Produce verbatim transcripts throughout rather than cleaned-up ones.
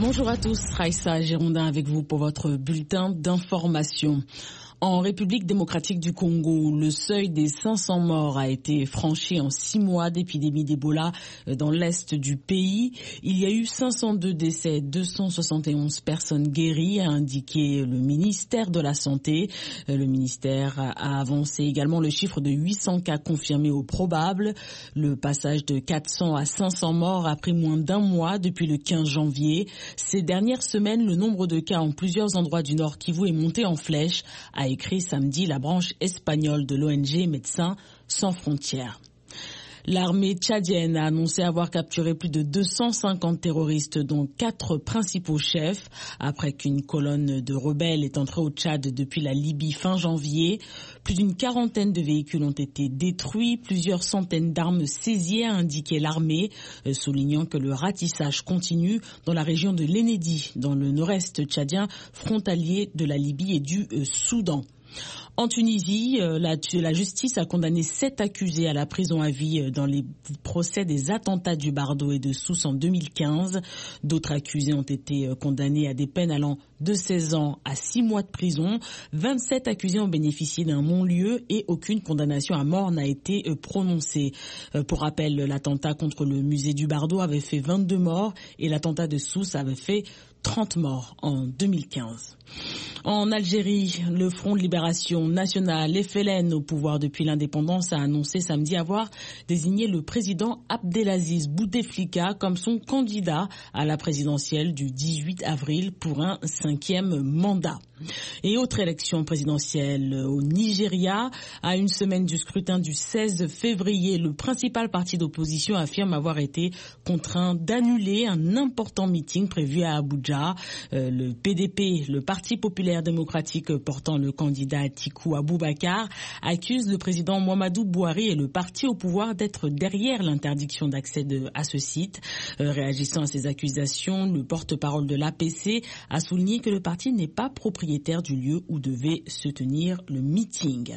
Bonjour à tous, Raïssa Girondin avec vous pour votre bulletin d'information. En République démocratique du Congo, le seuil des cinq cents morts a été franchi en six mois d'épidémie d'Ebola dans l'est du pays. Il y a eu cinq cent deux décès, deux cent soixante et onze personnes guéries, a indiqué le ministère de la Santé. Le ministère a avancé également le chiffre de huit cents cas confirmés au probable. Le passage de quatre cents à cinq cents morts a pris moins d'un mois depuis le quinze janvier. Ces dernières semaines, le nombre de cas en plusieurs endroits du Nord Kivu est monté en flèche, a écrit samedi la branche espagnole de l'O N G Médecins sans frontières. L'armée tchadienne a annoncé avoir capturé plus de deux cent cinquante terroristes, dont quatre principaux chefs, après qu'une colonne de rebelles est entrée au Tchad depuis la Libye fin janvier. Plus d'une quarantaine de véhicules ont été détruits, plusieurs centaines d'armes saisies, a indiqué l'armée, soulignant que le ratissage continue dans la région de l'Enedi, dans le nord-est tchadien, frontalier de la Libye et du Soudan. En Tunisie, la, la justice a condamné sept accusés à la prison à vie dans les procès des attentats du Bardo et de Sousse en deux mille quinze. D'autres accusés ont été condamnés à des peines allant de seize ans à six mois de prison. vingt-sept accusés ont bénéficié d'un non-lieu et aucune condamnation à mort n'a été prononcée. Pour rappel, l'attentat contre le musée du Bardo avait fait vingt-deux morts et l'attentat de Sousse avait fait trente morts en deux mille quinze. En Algérie, le Front de Libération Nationale, F L N, au pouvoir depuis l'indépendance, a annoncé samedi avoir désigné le président Abdelaziz Bouteflika comme son candidat à la présidentielle du dix-huit avril pour un cinquième mandat. Et autre élection présidentielle au Nigeria, à une semaine du scrutin du seize février, le principal parti d'opposition affirme avoir été contraint d'annuler un important meeting prévu à Abuja. Euh, le P D P, le Parti populaire démocratique portant le candidat Atiku Abubakar, accuse le président Muhammadu Buhari et le parti au pouvoir d'être derrière l'interdiction d'accès de, à ce site. Euh, réagissant à ces accusations, le porte-parole de l'A P C a souligné que le parti n'est pas propriétaire du lieu où devait se tenir le meeting.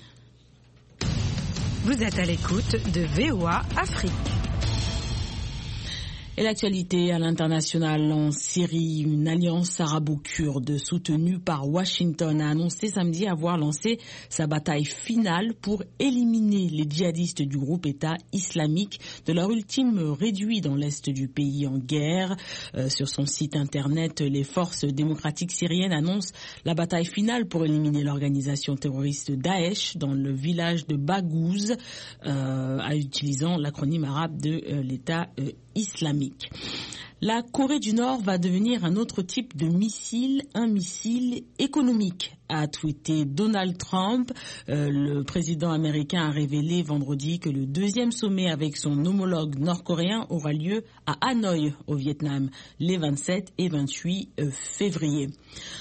Vous êtes à l'écoute de V O A Afrique. Et l'actualité à l'international en Syrie, une alliance arabo-kurde soutenue par Washington a annoncé samedi avoir lancé sa bataille finale pour éliminer les djihadistes du groupe État islamique de leur ultime réduit dans l'est du pays en guerre. Euh, sur son site internet, les forces démocratiques syriennes annoncent la bataille finale pour éliminer l'organisation terroriste Daesh dans le village de Baghouz, euh, en utilisant l'acronyme arabe de euh, l'État euh, islamique. La Corée du Nord va devenir un autre type de missile, un missile économique, a tweeté Donald Trump. Euh, le président américain a révélé vendredi que le deuxième sommet avec son homologue nord-coréen aura lieu à Hanoï, au Vietnam, les vingt-sept et vingt-huit février.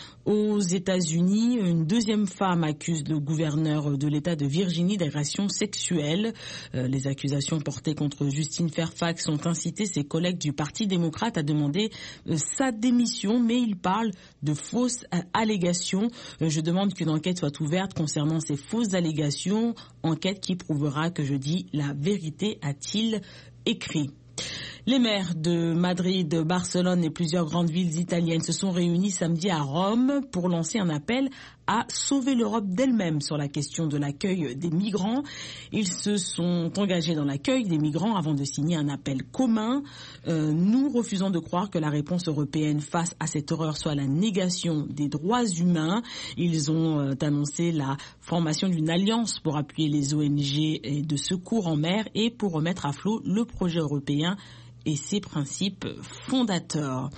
Aux États-Unis, une deuxième femme accuse le gouverneur de l'État de Virginie d'agression sexuelle. Euh, les accusations portées contre Justine Fairfax ont incité ses collègues du Parti démocrate à demander euh, sa démission, mais il parle de fausses euh, allégations. Euh, je demande qu'une enquête soit ouverte concernant ces fausses allégations, enquête qui prouvera que je dis la vérité, a-t-il écrit. Les maires de Madrid, Barcelone et plusieurs grandes villes italiennes se sont réunis samedi à Rome pour lancer un appel à sauver l'Europe d'elle-même sur la question de l'accueil des migrants. Ils se sont engagés dans l'accueil des migrants avant de signer un appel commun. Euh, nous refusons de croire que la réponse européenne face à cette horreur soit la négation des droits humains. Ils ont euh, annoncé la formation d'une alliance pour appuyer les O N G de secours en mer et pour remettre à flot le projet européen et ses principes fondateurs.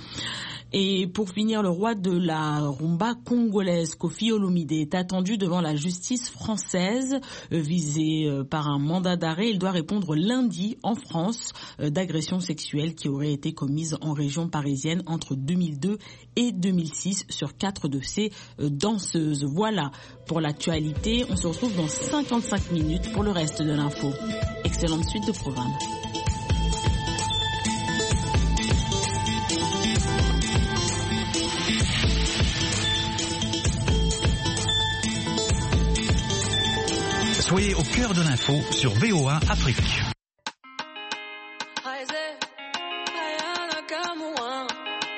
Et pour finir, le roi de la rumba congolaise, Koffi Olomide, est attendu devant la justice française, visé par un mandat d'arrêt. Il doit répondre lundi en France d'agressions sexuelles qui auraient été commises en région parisienne entre deux mille deux et deux mille six sur quatre de ces danseuses. Voilà pour l'actualité. On se retrouve dans cinquante-cinq minutes pour le reste de l'info. Excellente suite de programme. Soyez au cœur de l'info sur V O A Afrique.